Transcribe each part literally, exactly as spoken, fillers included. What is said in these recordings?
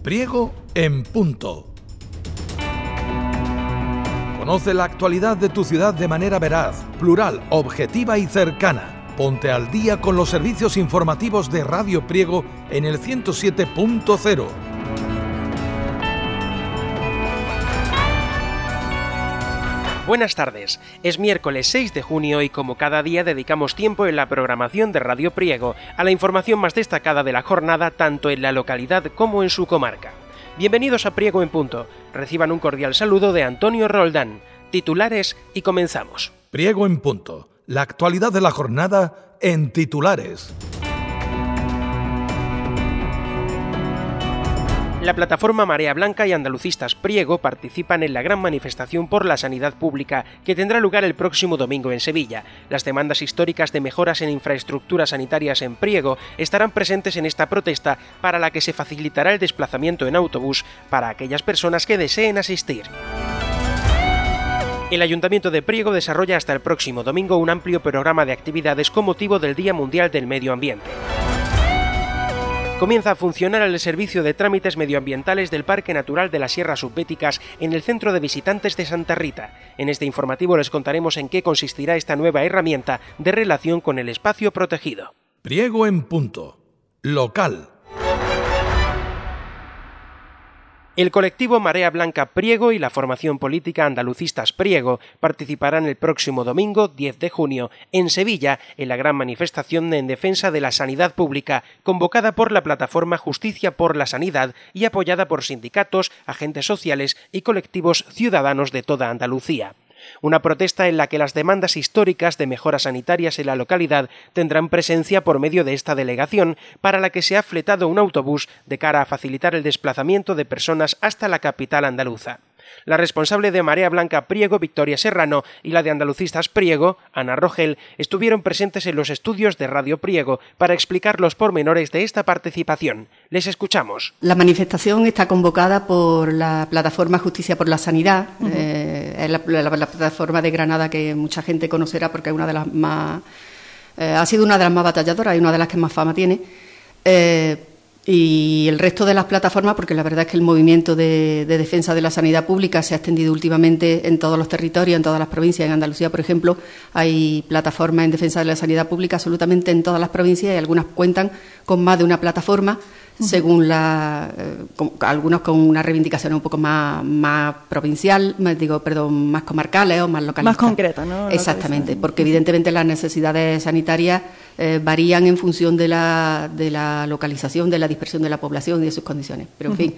Priego en Punto. Conoce la actualidad de tu ciudad de manera veraz, plural, objetiva y cercana. Ponte al día con los servicios informativos de Radio Priego en el ciento siete punto cero. Buenas tardes, es miércoles seis de junio y como cada día dedicamos tiempo en la programación de Radio Priego a la información más destacada de la jornada tanto en la localidad como en su comarca. Bienvenidos a Priego en Punto, reciban un cordial saludo de Antonio Roldán, titulares y comenzamos. Priego en Punto, la actualidad de la jornada en titulares. La plataforma Marea Blanca y Andalucistas Priego participan en la gran manifestación por la sanidad pública que tendrá lugar el próximo domingo en Sevilla. Las demandas históricas de mejoras en infraestructuras sanitarias en Priego estarán presentes en esta protesta, para la que se facilitará el desplazamiento en autobús para aquellas personas que deseen asistir. El Ayuntamiento de Priego desarrolla hasta el próximo domingo un amplio programa de actividades con motivo del Día Mundial del Medio Ambiente. Comienza a funcionar el servicio de trámites medioambientales del Parque Natural de las Sierras Subbéticas en el Centro de Visitantes de Santa Rita. En este informativo les contaremos en qué consistirá esta nueva herramienta de relación con el espacio protegido. Priego en Punto. Local. El colectivo Marea Blanca Priego y la formación política Andalucistas Priego participarán el próximo domingo diez de junio en Sevilla en la gran manifestación en defensa de la sanidad pública, convocada por la plataforma Justicia por la Sanidad y apoyada por sindicatos, agentes sociales y colectivos ciudadanos de toda Andalucía. Una protesta en la que las demandas históricas de mejoras sanitarias en la localidad tendrán presencia por medio de esta delegación, para la que se ha fletado un autobús de cara a facilitar el desplazamiento de personas hasta la capital andaluza. La responsable de Marea Blanca Priego, Victoria Serrano, y la de Andalucistas Priego, Ana Rogel, estuvieron presentes en los estudios de Radio Priego para explicar los pormenores de esta participación. Les escuchamos. La manifestación está convocada por la plataforma Justicia por la Sanidad. Uh-huh. eh, es la, la, la plataforma de Granada que mucha gente conocerá porque es una de las más eh, ha sido una de las más batalladoras y una de las que más fama tiene. Eh, Y el resto de las plataformas, porque la verdad es que el movimiento de, de defensa de la sanidad pública se ha extendido últimamente en todos los territorios, en todas las provincias. En Andalucía, por ejemplo, hay plataformas en defensa de la sanidad pública absolutamente en todas las provincias, y algunas cuentan con más de una plataforma, uh-huh. según la, eh, con, algunos con una reivindicación un poco más, más provincial, más, digo, perdón, más comarcales o más localistas. Más concreta, ¿no? Exactamente, porque evidentemente las necesidades sanitarias eh, varían en función de la, de la localización, de la dispersión de la población y de sus condiciones. Pero, en uh-huh. fin,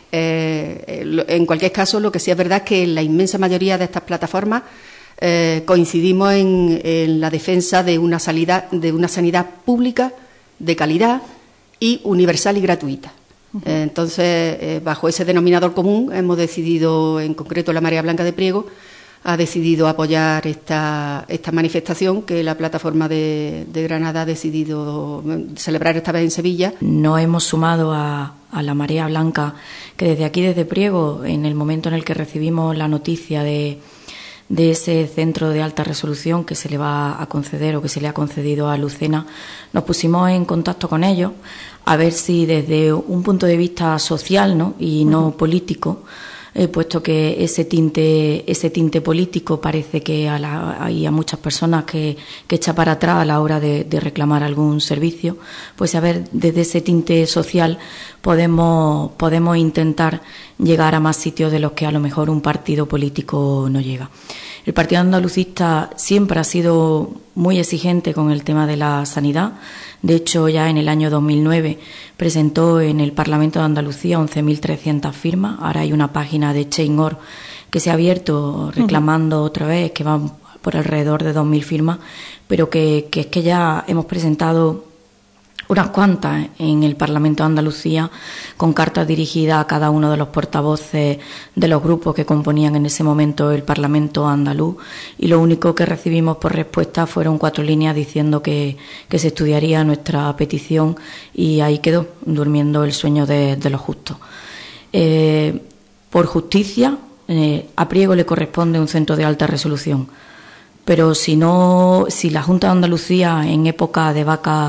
eh, en cualquier caso, lo que sí es verdad es que en la inmensa mayoría de estas plataformas eh, coincidimos en, en la defensa de una, salida, de una sanidad pública de calidad y universal y gratuita. Uh-huh. Eh, entonces, eh, bajo ese denominador común, hemos decidido, en concreto la Marea Blanca de Priego, ha decidido apoyar esta, esta manifestación que la plataforma de, de Granada ha decidido celebrar esta vez en Sevilla. Nos hemos sumado a, a la Marea Blanca, que desde aquí, desde Priego, en el momento en el que recibimos la noticia de, de ese centro de alta resolución que se le va a conceder o que se le ha concedido a Lucena, nos pusimos en contacto con ellos a ver si desde un punto de vista social, ¿no?, y no político, Eh, puesto que ese tinte ese tinte político parece que a la, hay a muchas personas que, que echa para atrás a la hora de, de reclamar algún servicio, pues a ver, desde ese tinte social podemos podemos intentar llegar a más sitios de los que a lo mejor un partido político no llega. El Partido Andalucista siempre ha sido muy exigente con el tema de la sanidad. De hecho, ya en el año dos mil nueve presentó en el Parlamento de Andalucía once mil trescientas firmas. Ahora hay una página de Change punto org que se ha abierto reclamando uh-huh. otra vez, que van por alrededor de dos mil firmas, pero que, que es que ya hemos presentado unas cuantas en el Parlamento de Andalucía, con cartas dirigidas a cada uno de los portavoces de los grupos que componían en ese momento el Parlamento andaluz, y lo único que recibimos por respuesta fueron cuatro líneas diciendo que, que se estudiaría nuestra petición, y ahí quedó, durmiendo el sueño de, de los justos. Eh, por justicia, eh, a Priego le corresponde un centro de alta resolución, pero si no, si la Junta de Andalucía en época de vaca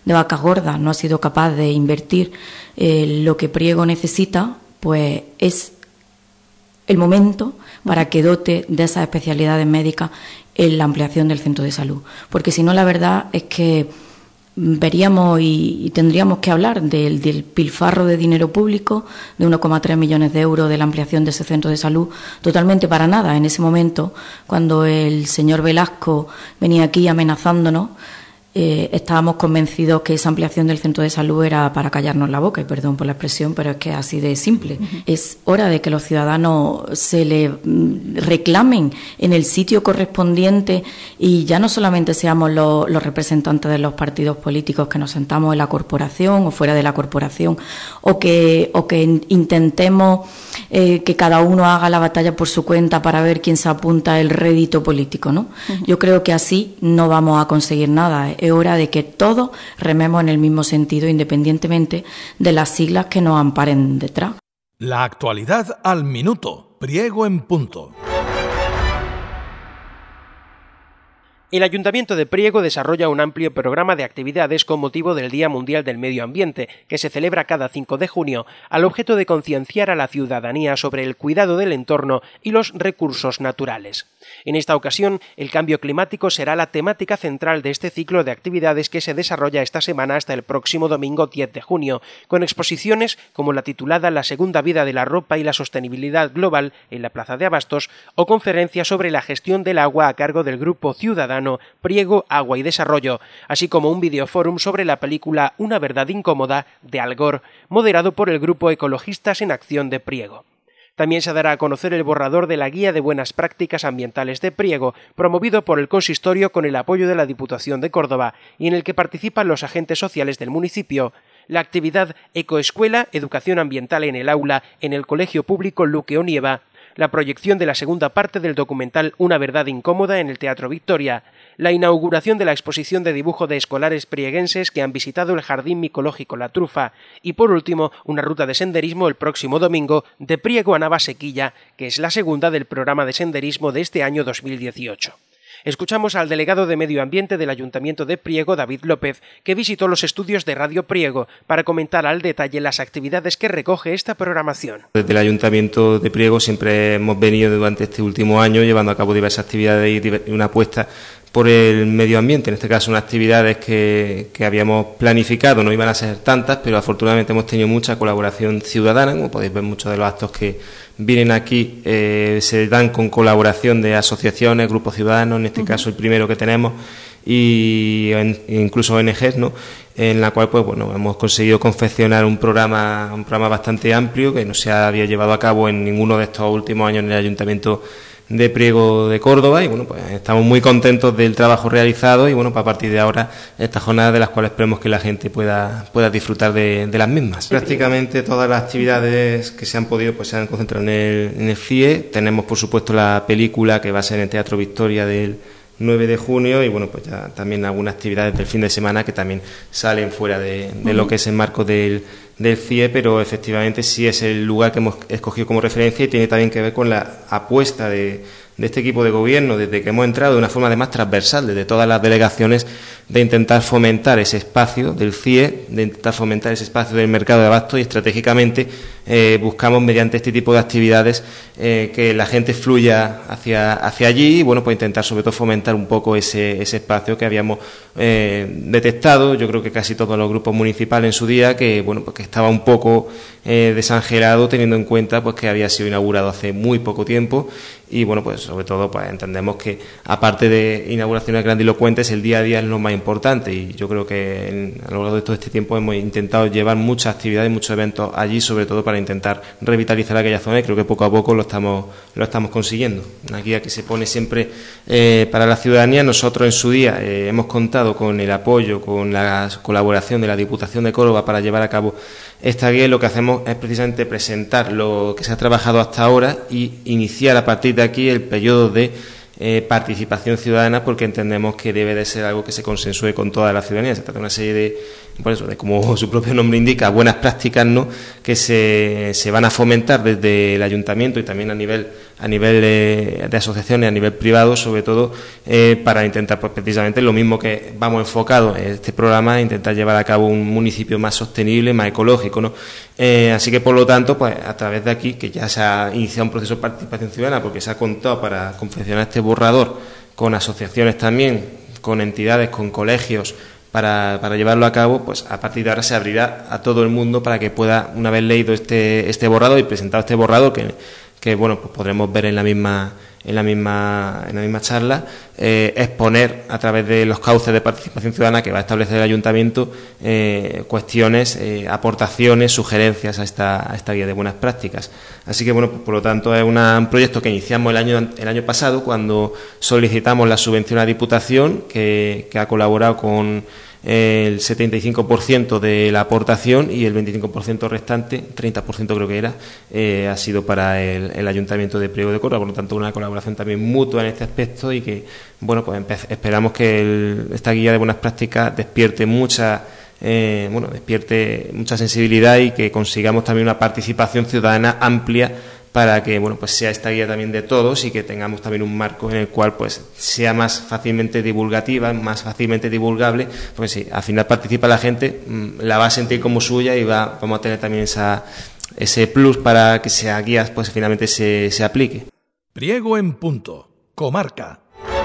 de vacas gordas no ha sido capaz de invertir eh, lo que Priego necesita, pues es el momento para que dote de esas especialidades médicas en la ampliación del centro de salud. Porque si no, la verdad es que veríamos y, y tendríamos que hablar del, del pilfarro de dinero público, de uno coma tres millones de euros de la ampliación de ese centro de salud, totalmente para nada. En ese momento, cuando el señor Velasco venía aquí amenazándonos, eh, estábamos convencidos que esa ampliación del centro de salud era para callarnos la boca, y perdón por la expresión, pero es que es así de simple. Uh-huh. Es hora de que los ciudadanos se le reclamen en el sitio correspondiente y ya no solamente seamos los, los representantes de los partidos políticos que nos sentamos en la corporación o fuera de la corporación, o que, o que intentemos eh, que cada uno haga la batalla por su cuenta para ver quién se apunta el rédito político, ¿no? Uh-huh. Yo creo que así no vamos a conseguir nada. Es hora de que todos rememos en el mismo sentido, independientemente de las siglas que nos amparen detrás. La actualidad al minuto. Priego en punto. El Ayuntamiento de Priego desarrolla un amplio programa de actividades con motivo del Día Mundial del Medio Ambiente, que se celebra cada cinco de junio, al objeto de concienciar a la ciudadanía sobre el cuidado del entorno y los recursos naturales. En esta ocasión, el cambio climático será la temática central de este ciclo de actividades que se desarrolla esta semana hasta el próximo domingo diez de junio, con exposiciones como la titulada La segunda vida de la ropa y la sostenibilidad global en la Plaza de Abastos, o conferencias sobre la gestión del agua a cargo del grupo ciudadano Priego, Agua y Desarrollo, así como un videoforum sobre la película Una verdad incómoda de Al Gore, moderado por el grupo Ecologistas en Acción de Priego. También se dará a conocer el borrador de la Guía de Buenas Prácticas Ambientales de Priego, promovido por el Consistorio con el apoyo de la Diputación de Córdoba, y en el que participan los agentes sociales del municipio. La actividad Ecoescuela, Educación Ambiental en el Aula, en el Colegio Público Luque Onieva, la proyección de la segunda parte del documental Una verdad incómoda en el Teatro Victoria, la inauguración de la exposición de dibujo de escolares prieguenses que han visitado el Jardín Micológico La Trufa y, por último, una ruta de senderismo el próximo domingo de Priego a Navasequilla, que es la segunda del programa de senderismo de este año dos mil dieciocho. Escuchamos al delegado de Medio Ambiente del Ayuntamiento de Priego, David López, que visitó los estudios de Radio Priego para comentar al detalle las actividades que recoge esta programación. Desde el Ayuntamiento de Priego siempre hemos venido durante este último año llevando a cabo diversas actividades y una apuesta por el medio ambiente. En este caso, unas actividades que, que habíamos planificado, no iban a ser tantas, pero afortunadamente hemos tenido mucha colaboración ciudadana. Como podéis ver, muchos de los actos que vienen aquí eh, se dan con colaboración de asociaciones, grupos ciudadanos, en este uh-huh. caso el primero que tenemos, y en, incluso O N Ges, ¿no?, en la cual pues bueno hemos conseguido confeccionar un programa un programa bastante amplio que no se había llevado a cabo en ninguno de estos últimos años en el Ayuntamiento de Priego de Córdoba, y bueno, pues estamos muy contentos del trabajo realizado, y bueno, pues a partir de ahora estas jornadas de las cuales esperemos que la gente pueda pueda disfrutar de, de las mismas. Prácticamente todas las actividades que se han podido pues se han concentrado en el, en el C I E. Tenemos por supuesto la película que va a ser en el Teatro Victoria del nueve de junio, y bueno, pues ya también algunas actividades del fin de semana que también salen fuera de, de lo que es el marco del del C I E, pero efectivamente sí es el lugar que hemos escogido como referencia, y tiene también que ver con la apuesta de, de este equipo de gobierno desde que hemos entrado, de una forma además transversal, desde todas las delegaciones, de intentar fomentar ese espacio del C I E, de intentar fomentar ese espacio del mercado de abastos, y estratégicamente eh, buscamos mediante este tipo de actividades eh, que la gente fluya hacia, hacia allí, y bueno, pues intentar sobre todo fomentar un poco ese, ese espacio que habíamos eh, detectado, yo creo que casi todos los grupos municipales en su día, que bueno, pues que estaba un poco eh, desangelado, teniendo en cuenta pues que había sido inaugurado hace muy poco tiempo, y bueno, pues sobre todo pues entendemos que aparte de inauguraciones grandilocuentes, el día a día es lo más importante, y yo creo que en, a lo largo de todo este tiempo hemos intentado llevar muchas actividades, muchos eventos allí, sobre todo para intentar revitalizar aquella zona, y creo que poco a poco lo estamos lo estamos consiguiendo. Una guía que se pone siempre eh, para la ciudadanía. Nosotros en su día eh, hemos contado con el apoyo, con la colaboración de la Diputación de Córdoba para llevar a cabo esta guía, y lo que hacemos es precisamente presentar lo que se ha trabajado hasta ahora y iniciar a partir de aquí el periodo de eh, participación ciudadana, porque entendemos que debe de ser algo que se consensúe con toda la ciudadanía. Se trata de una serie de, por eso, de, como su propio nombre indica, buenas prácticas, ¿no?, que se, se van a fomentar desde el Ayuntamiento y también a nivel a nivel de, de asociaciones, a nivel privado, sobre todo eh, para intentar pues, precisamente lo mismo que vamos enfocados en este programa, intentar llevar a cabo un municipio más sostenible, más ecológico, ¿no? Eh, así que por lo tanto, pues a través de aquí, que ya se ha iniciado un proceso de participación ciudadana, porque se ha contado para confeccionar este borrador con asociaciones también, con entidades, con colegios, Para, para llevarlo a cabo, pues a partir de ahora se abrirá a todo el mundo para que pueda, una vez leído este este borrador y presentado este borrador, que, que bueno, pues podremos ver en la misma en la misma en la misma charla, eh, exponer a través de los cauces de participación ciudadana que va a establecer el ayuntamiento eh, cuestiones, eh, aportaciones, sugerencias a esta a esta guía de buenas prácticas. Así que bueno, pues, por lo tanto es una, un proyecto que iniciamos el año el año pasado cuando solicitamos la subvención a Diputación, que, que ha colaborado con el setenta y cinco por ciento de la aportación y el veinticinco por ciento restante, treinta por ciento creo que era, eh, ha sido para el, el Ayuntamiento de Priego de Córdoba, por lo tanto una colaboración también mutua en este aspecto y que, bueno, pues esperamos que el, esta guía de buenas prácticas despierte mucha, eh, bueno, despierte mucha sensibilidad y que consigamos también una participación ciudadana amplia para que bueno pues sea esta guía también de todos y que tengamos también un marco en el cual pues sea más fácilmente divulgativa, más fácilmente divulgable, porque si al final participa la gente, la va a sentir como suya y va, vamos a tener también esa, ese plus para que esa guía pues finalmente se, se aplique. Priego en punto, comarca.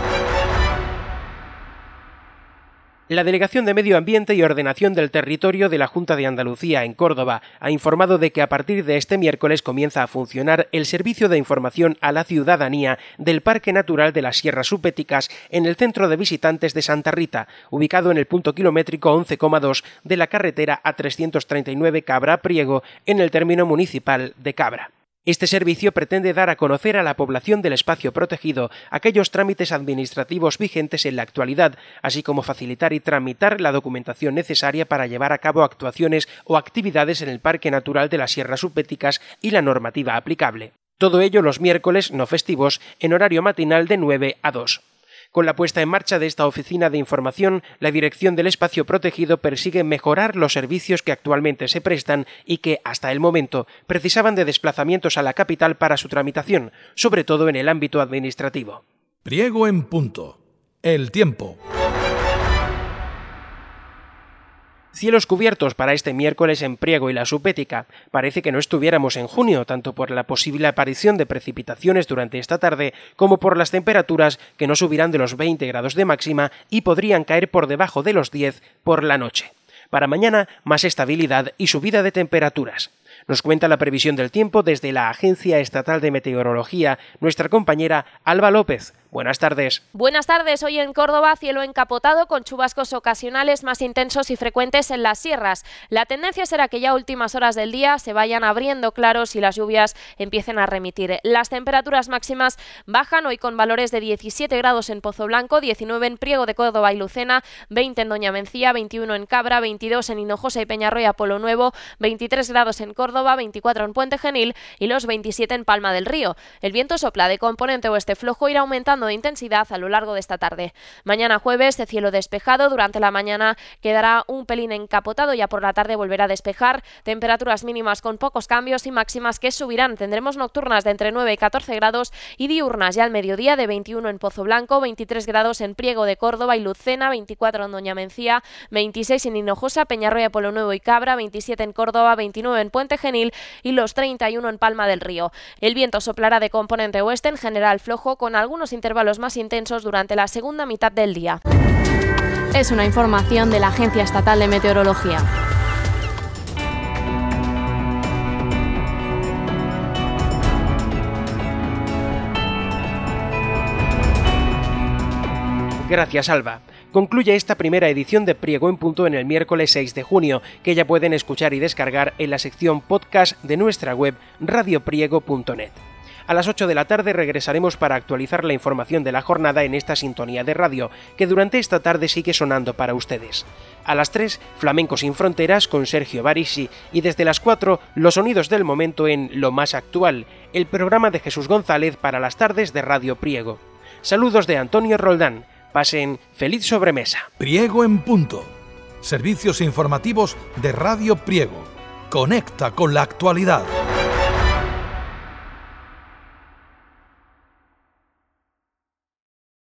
La Delegación de Medio Ambiente y Ordenación del Territorio de la Junta de Andalucía en Córdoba ha informado de que a partir de este miércoles comienza a funcionar el servicio de información a la ciudadanía del Parque Natural de las Sierras Supéticas en el Centro de Visitantes de Santa Rita, ubicado en el punto kilométrico once coma dos de la carretera A trescientos treinta y nueve Cabra-Priego en el término municipal de Cabra. Este servicio pretende dar a conocer a la población del espacio protegido aquellos trámites administrativos vigentes en la actualidad, así como facilitar y tramitar la documentación necesaria para llevar a cabo actuaciones o actividades en el Parque Natural de las Sierras Supéticas y la normativa aplicable. Todo ello los miércoles no festivos en horario matinal de nueve a dos. Con la puesta en marcha de esta oficina de información, la Dirección del Espacio Protegido persigue mejorar los servicios que actualmente se prestan y que, hasta el momento, precisaban de desplazamientos a la capital para su tramitación, sobre todo en el ámbito administrativo. Priego en punto. El tiempo. Cielos cubiertos para este miércoles en Priego y la Supética. Parece que no estuviéramos en junio, tanto por la posible aparición de precipitaciones durante esta tarde, como por las temperaturas que no subirán de los veinte grados de máxima y podrían caer por debajo de los diez por la noche. Para mañana, más estabilidad y subida de temperaturas. Nos cuenta la previsión del tiempo desde la Agencia Estatal de Meteorología, nuestra compañera Alba López. Buenas tardes. Buenas tardes. Hoy en Córdoba, cielo encapotado con chubascos ocasionales más intensos y frecuentes en las sierras. La tendencia será que ya a últimas horas del día se vayan abriendo claros y las lluvias empiecen a remitir. Las temperaturas máximas bajan hoy con valores de diecisiete grados en Pozo Blanco, diecinueve en Priego de Córdoba y Lucena, veinte en Doña Mencía, veintiuno en Cabra, veintidós en Hinojosa y Peñarroya, Polo Nuevo, veintitrés grados en Córdoba, veinticuatro en Puente Genil y los veintisiete en Palma del Río. El viento sopla de componente oeste flojo, irá aumentando de intensidad a lo largo de esta tarde. Mañana jueves, de cielo despejado, durante la mañana quedará un pelín encapotado, ya por la tarde volverá a despejar, temperaturas mínimas con pocos cambios y máximas que subirán. Tendremos nocturnas de entre nueve y catorce grados y diurnas ya al mediodía de veintiuno en Pozo Blanco, veintitrés grados en Priego de Córdoba y Lucena, veinticuatro en Doña Mencía, veintiséis en Hinojosa, Peñarroya, Polo Nuevo y Cabra, veintisiete en Córdoba, veintinueve en Puente Genil y los treinta y uno en Palma del Río. El viento soplará de componente oeste, en general flojo, con algunos intervalos más intensos durante la segunda mitad del día. Es una información de la Agencia Estatal de Meteorología. Gracias, Alba. Concluye esta primera edición de Priego en Punto en el miércoles seis de junio, que ya pueden escuchar y descargar en la sección podcast de nuestra web radio priego punto net. A las ocho de la tarde regresaremos para actualizar la información de la jornada en esta sintonía de radio, que durante esta tarde sigue sonando para ustedes. A las tres, Flamenco sin Fronteras con Sergio Barisi, y desde las cuatro, los sonidos del momento en Lo Más Actual, el programa de Jesús González para las tardes de Radio Priego. Saludos de Antonio Roldán. Pasen feliz sobremesa. Priego en Punto. Servicios informativos de Radio Priego. Conecta con la actualidad.